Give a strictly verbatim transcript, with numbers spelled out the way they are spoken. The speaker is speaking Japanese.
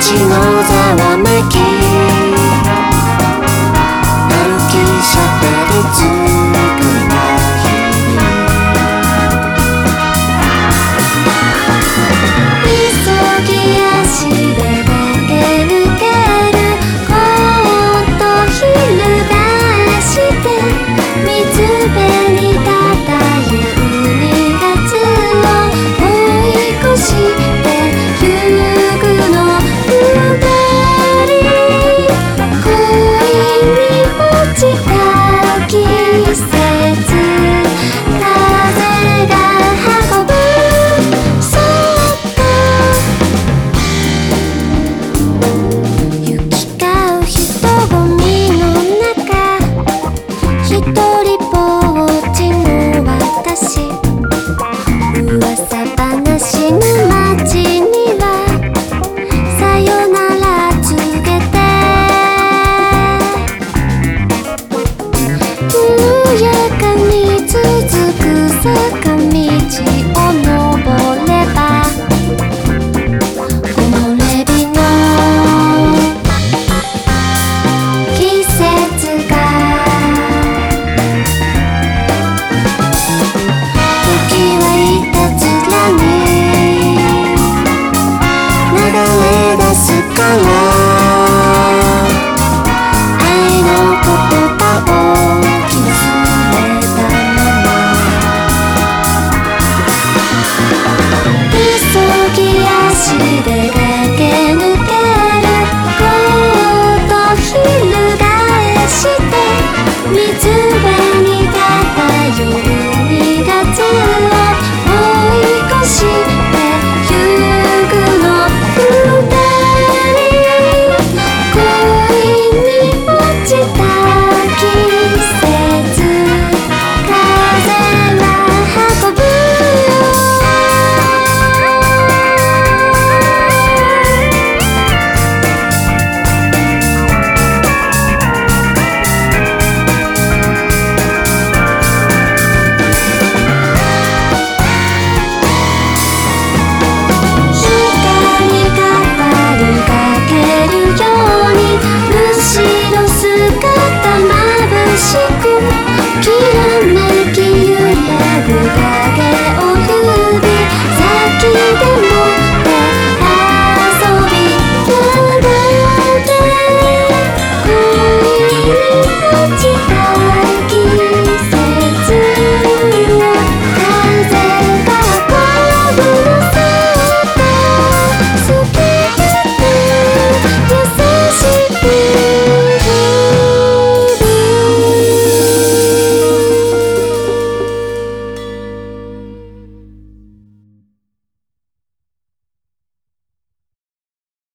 街のざわめき歩きしゃべり尽くな日々急ぎ足で駆け抜けるコート翻して水辺に漂うにがつを追い越してゆくの二人恋に落ちた季節風が運ぶそっと行き交う人混みの中一人ぼっちの私噂話の街にはさよなら告げて緩やかに続く坂道を登れば木漏れ日の季節が時はいたずらに流れ出すから愛の言葉を傷めたまま急ぎ足で